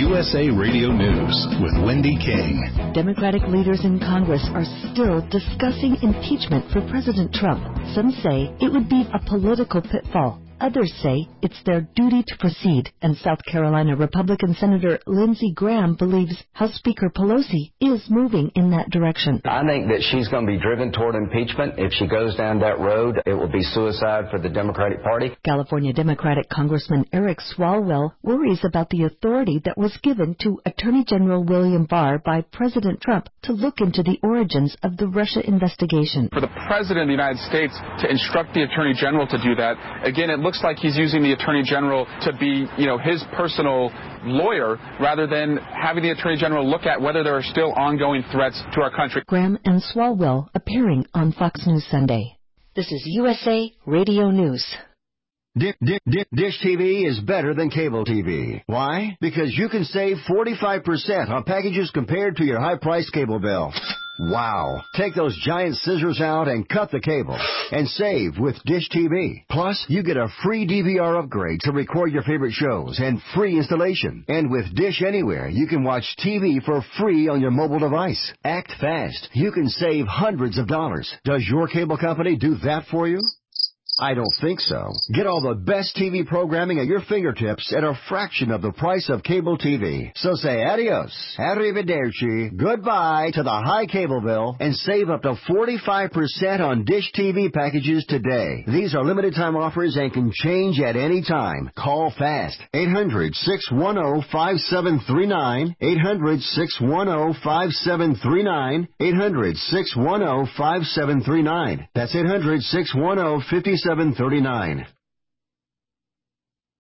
USA Radio News with Wendy King. Democratic leaders in Congress are still discussing impeachment for President Trump. Some say it would be a political pitfall. Others say it's their duty to proceed, and South Carolina Republican Senator Lindsey Graham believes House Speaker Pelosi is moving in that direction. I think that she's going to be driven toward impeachment. If she goes down that road, it will be suicide for the Democratic Party. California Democratic Congressman Eric Swalwell worries about the authority that was given to Attorney General William Barr by President Trump to look into the origins of the Russia investigation. For the President of the United States to instruct the Attorney General to do that, again, it looks like he's using the Attorney General to be, his personal lawyer rather than having the Attorney General look at whether there are still ongoing threats to our country. Graham and Swalwell appearing on Fox News Sunday. This is USA Radio News. Dish TV is better than cable TV. Why? Because you can save 45% on packages compared to your high-priced cable bill. Wow. Take those giant scissors out and cut the cable and save with Dish TV. Plus, you get a free DVR upgrade to record your favorite shows and free installation. And with Dish Anywhere, you can watch TV for free on your mobile device. Act fast. You can save hundreds of dollars. Does your cable company do that for you? I don't think so. Get all the best TV programming at your fingertips at a fraction of the price of cable TV. So say adios, arrivederci, goodbye to the high cable bill and save up to 45% on Dish TV packages today. These are limited time offers and can change at any time. Call fast. 800-610-5739. 800-610-5739. 800-610-5739. That's 800-610-5739.